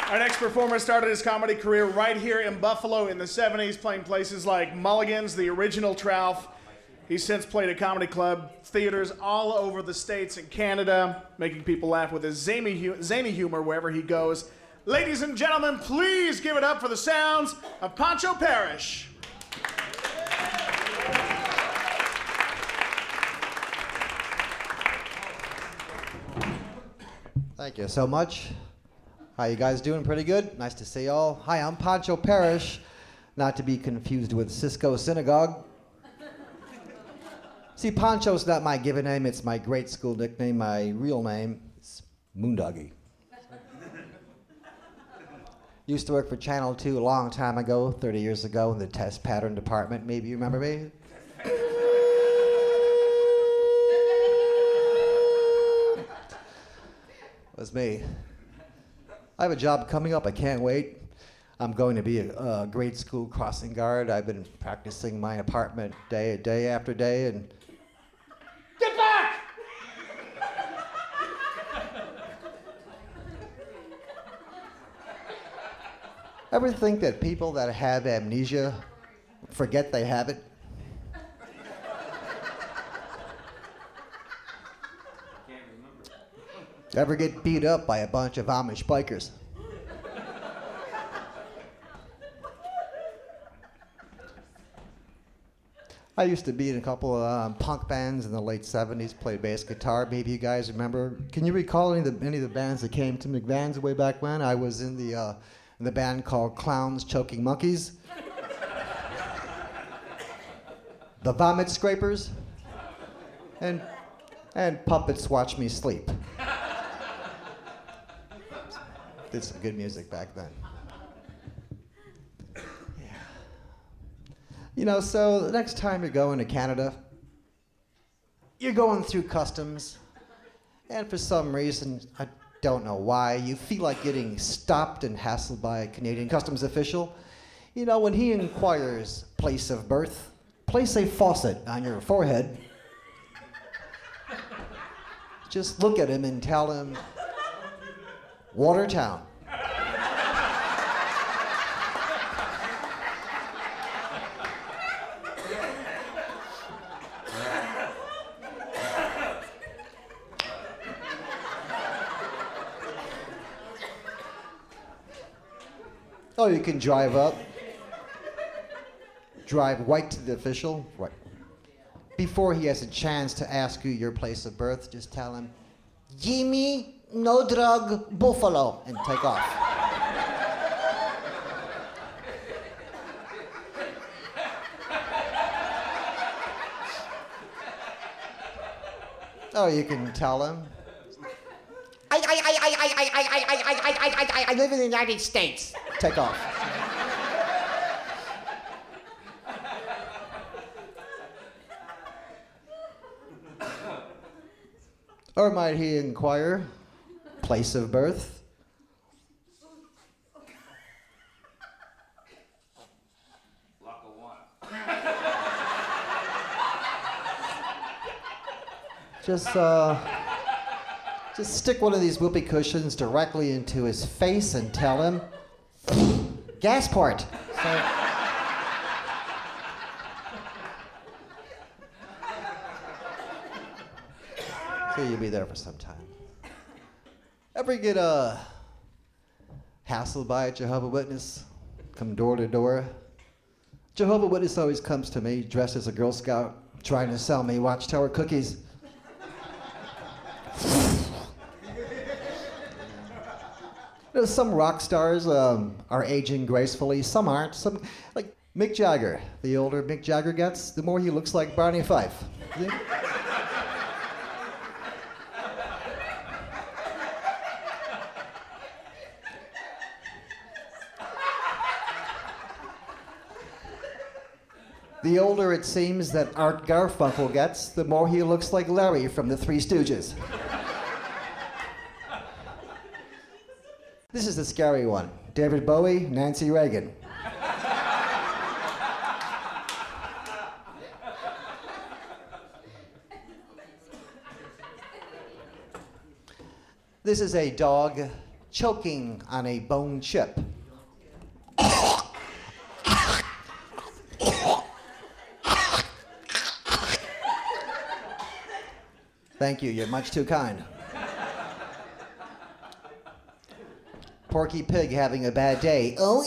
Our next performer started his comedy career right here in Buffalo in the 70s, playing places like Mulligan's, the original Trough. He's since played at comedy club theaters all over the States and Canada, making people laugh with his zany humor wherever he goes. Ladies and gentlemen, please give it up for the sounds of Pancho Parrish. Thank you so much. How you guys doing? Pretty good? Nice to see y'all. Hi, I'm Pancho Parrish, not to be confused with Cisco Synagogue. See, Pancho's not my given name, it's my grade school nickname. My real name is Moondoggy. Used to work for Channel 2 a long time ago, 30 years ago, in the test pattern department. Maybe you remember me? It was me. I have a job coming up, I can't wait. I'm going to be a grade school crossing guard. I've been practicing my apartment day after day, and... Get back! Ever think that people that have amnesia forget they have it? Ever get beat up by a bunch of Amish bikers? I used to be in a couple of punk bands in the late 70s, played bass guitar. Maybe you guys remember. Can you recall any of the bands that came to McVans way back when? I was in the band called Clowns Choking Monkeys. The Vomit Scrapers. And Puppets Watch Me Sleep. Did some good music back then. Yeah. You know, so the next time you're going to Canada, you're going through customs, and for some reason, I don't know why, you feel like getting stopped and hassled by a Canadian customs official. You know, when he inquires place of birth, place a faucet on your forehead. Just look at him and tell him, Watertown. Oh, you can drive up. Drive right to the official. Right. Before he has a chance to ask you your place of birth, just tell him, Jimmy, no drug, Buffalo, and take off. Oh, you can tell him. I live in the United States. Take off. Or might he inquire, place of birth? Just stick one of these whoopee cushions directly into his face and tell him, Gasport. So you'll be there for some time. Ever get hassled by a Jehovah's Witness? Come door to door? Jehovah's Witness always comes to me dressed as a Girl Scout, trying to sell me Watchtower cookies. You know, some rock stars are aging gracefully, some aren't. Some, like Mick Jagger. The older Mick Jagger gets, the more he looks like Barney Fife. See? The older it seems that Art Garfunkel gets, the more he looks like Larry from the Three Stooges. This is the scary one. David Bowie, Nancy Reagan. This is a dog choking on a bone chip. Thank you, you're much too kind. Porky Pig having a bad day. Oh,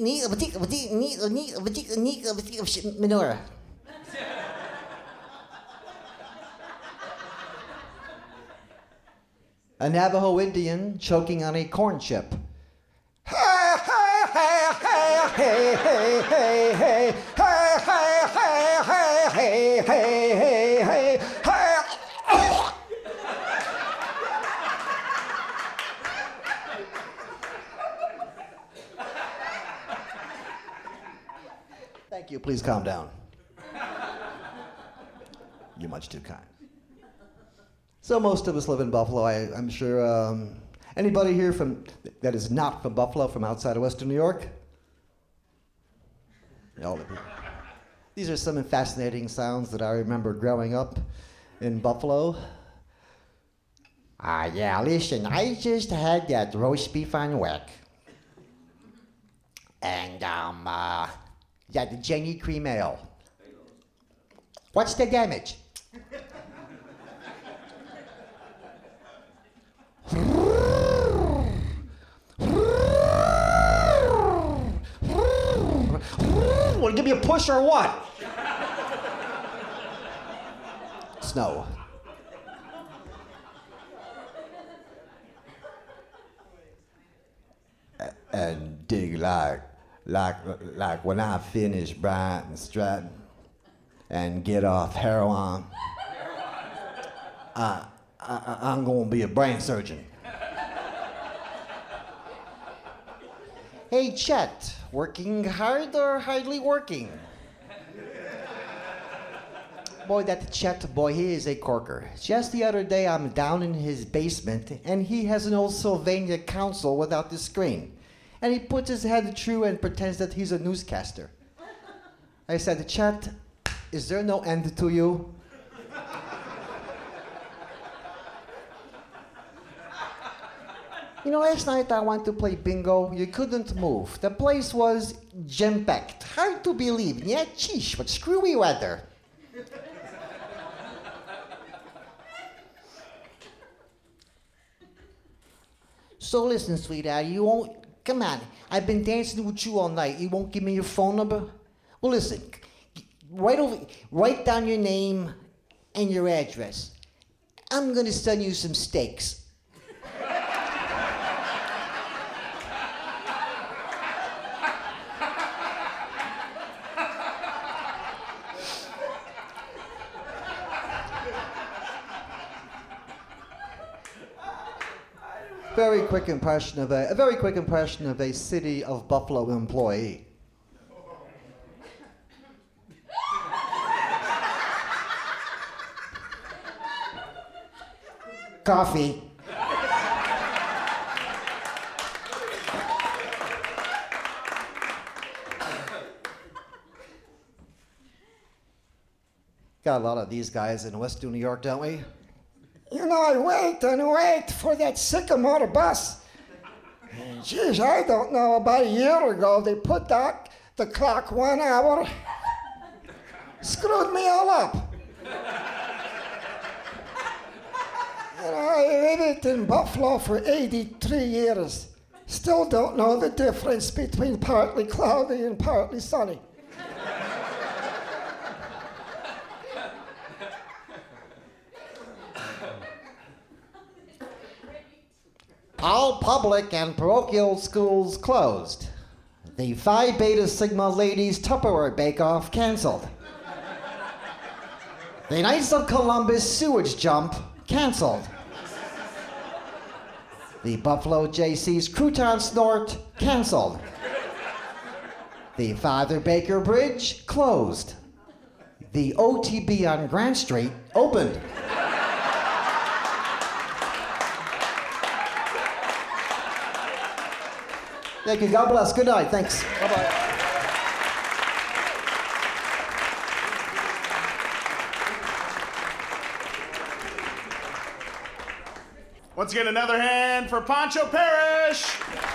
menorah. A Navajo Indian choking on a corn chip. Hey, hey, hey, hey, hey, hey, hey, hey, hey, hey, hey, hey, hey, hey, hey. Thank you, please calm down. You're much too kind. So most of us live in Buffalo. I'm sure. Anybody here that is not from Buffalo, from outside of Western New York? All the people. These are some fascinating sounds that I remember growing up in Buffalo. Yeah, listen, I just had that roast beef on whack. And, the Jenny cream ale. What's the damage? Want to give me a push or what? Snow. And dig like when I finish Bryant and Stratton and get off heroin, I'm gonna be a brain surgeon. Hey, Chet, working hard or hardly working? Boy, that Chet boy, he is a corker. Just the other day, I'm down in his basement, and he has an old Sylvania console without the screen. And he puts his head through and pretends that he's a newscaster. I said, Chet, is there no end to you? You know, last night I went to play bingo. You couldn't move. The place was jam-packed. Hard to believe. Yeah, sheesh, but screwy weather. So listen, sweetheart, you won't... Come on, I've been dancing with you all night. You won't give me your phone number? Well, listen, write down your name and your address. I'm gonna send you some steaks. A very quick impression of a city of Buffalo employee. Coffee. Got a lot of these guys in Western New York, don't we? You know, I wait and wait for that Sycamore bus. And geez, I don't know, about a year ago, they put out the clock 1 hour. Screwed me all up. You know, I lived in Buffalo for 83 years. Still don't know the difference between partly cloudy and partly sunny. All public and parochial schools closed. The Phi Beta Sigma Ladies Tupperware Bake-Off canceled. The Knights of Columbus Sewage Jump canceled. The Buffalo JC's Crouton Snort canceled. The Father Baker Bridge closed. The OTB on Grant Street opened. Thank you. God bless. Good night. Thanks. Bye-bye. Once again, another hand for Pancho Parrish.